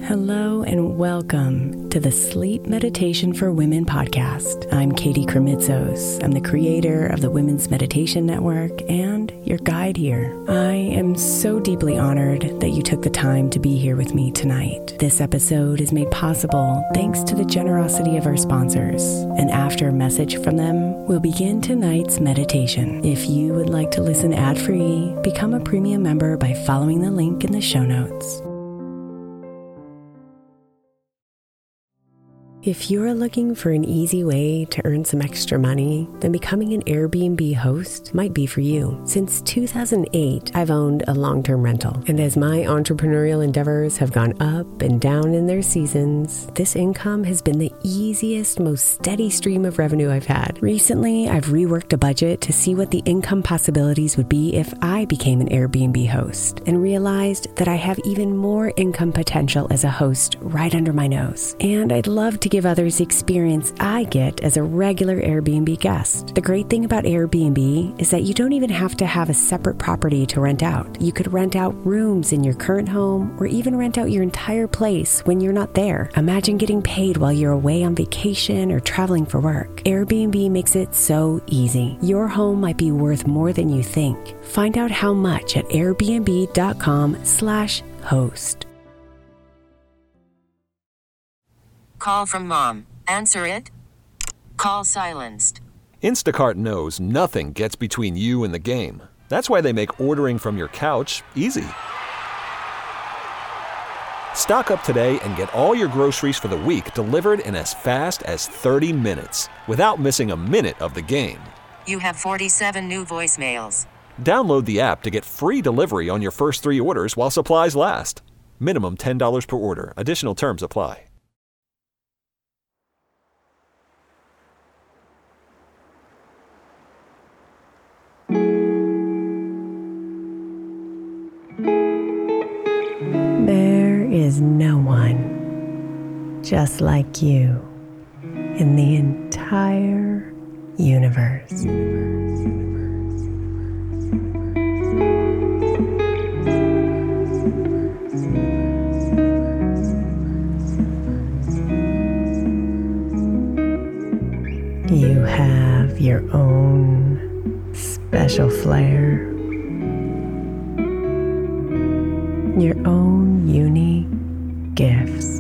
Hello and welcome to the Sleep Meditation for Women podcast. I'm Katie Kremitzos. I'm the creator of the Women's Meditation Network and your guide here. I am so deeply honored that you took the time to be here with me tonight. This episode is made possible thanks to the generosity of our sponsors. And after a message from them, we'll begin tonight's meditation. If you would like to listen ad-free, become a premium member by following the link in the show notes. If you're looking for an easy way to earn some extra money, then becoming an Airbnb host might be for you. Since 2008, I've owned a long-term rental. And as my entrepreneurial endeavors have gone up and down in their seasons, this income has been the easiest, most steady stream of revenue I've had. Recently, I've reworked a budget to see what the income possibilities would be if I became an Airbnb host, and realized that I have even more income potential as a host right under my nose. And I'd love to give others the experience I get as a regular Airbnb guest. The great thing about Airbnb is that you don't even have to have a separate property to rent out. You could rent out rooms in your current home or even rent out your entire place when you're not there. Imagine getting paid while you're away on vacation or traveling for work. Airbnb makes it so easy. Your home might be worth more than you think. Find out how much at airbnb.com/host. Call from mom. Answer it. Call silenced. Instacart knows nothing gets between you and the game. That's why they make ordering from your couch easy. Stock up today and get all your groceries for the week delivered in as fast as 30 minutes without missing a minute of the game. You have 47 new voicemails. Download the app to get free delivery on your first 3 orders while supplies last. Minimum $10 per order. Additional terms apply. There is no one just like you in the entire universe. You have your own special flair, your own unique gifts,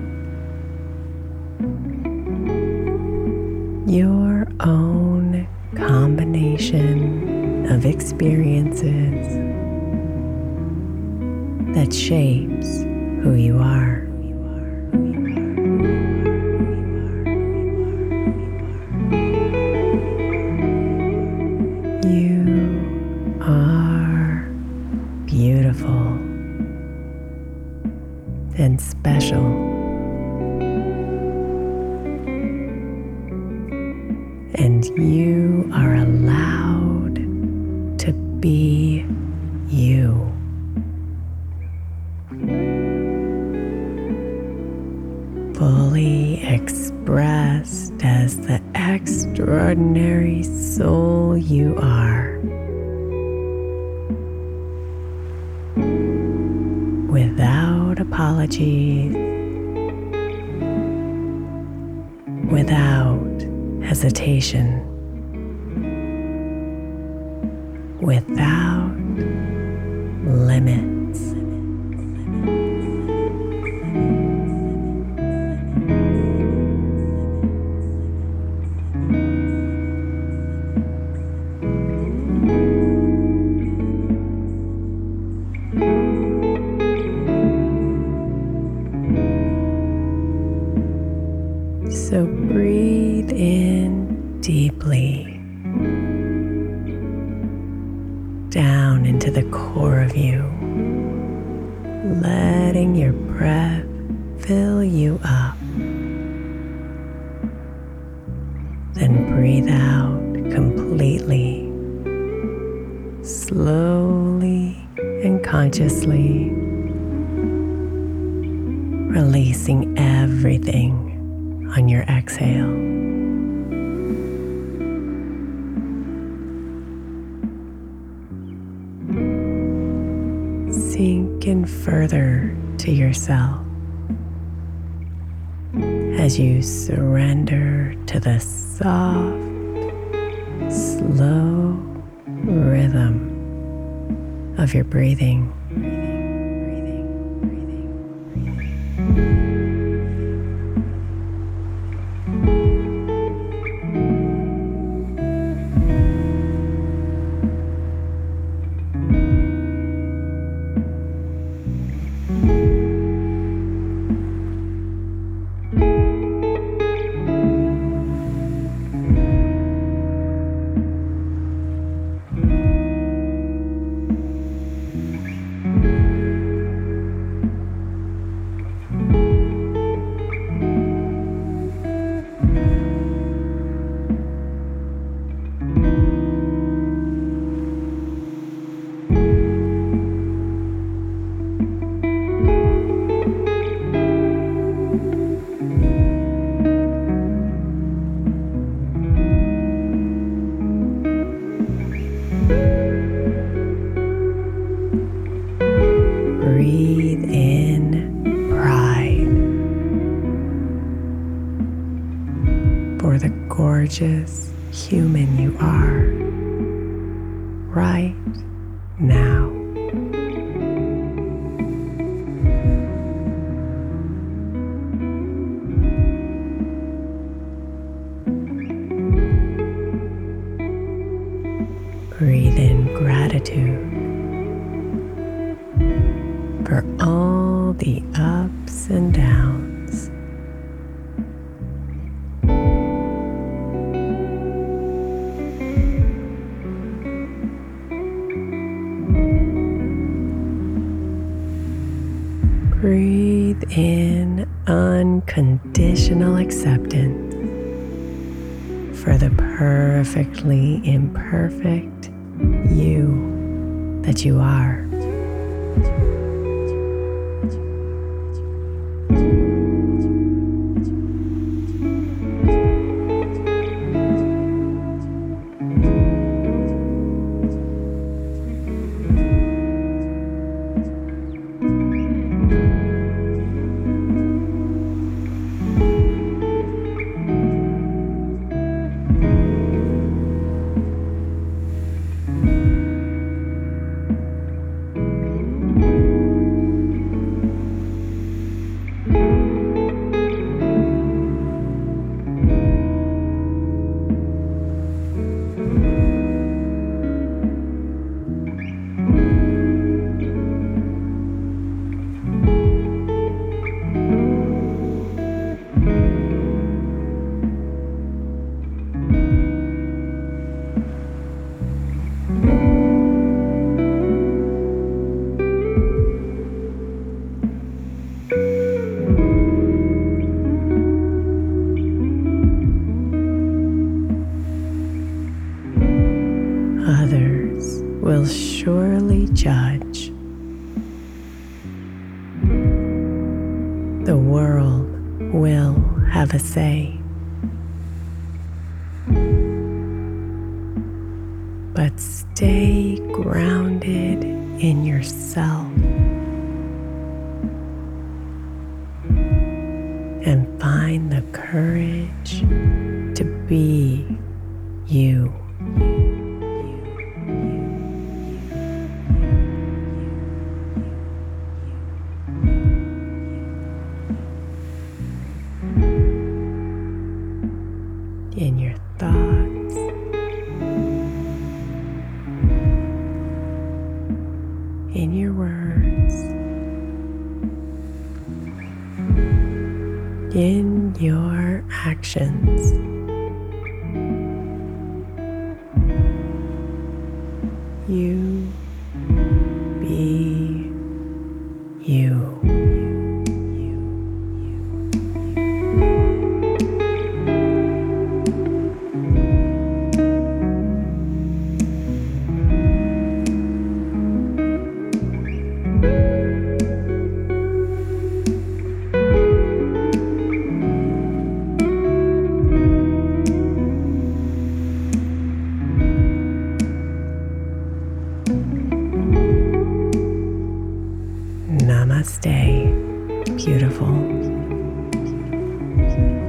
your own combination of experiences that shapes who you are. You are beautiful and special. And you are allowed to be you. Fully expressed as the extraordinary soul you are. Without apologies, without hesitation, without limits. So breathe in deeply, down into the core of you, letting your breath fill you up. Then breathe out completely, slowly and consciously, releasing everything on your exhale. Sink in further to yourself. as you surrender to the soft, slow rhythm of your breathing. Breathe in pride for the gorgeous human you are right now. Breathe in gratitude for all the ups and downs. Breathe in unconditional acceptance for the perfectly imperfect you that you are. Others will surely judge. The world will have a say. But stay grounded in yourself and find the courage to be you. In your thoughts, in your words, in your actions. You be you. Namaste, beautiful.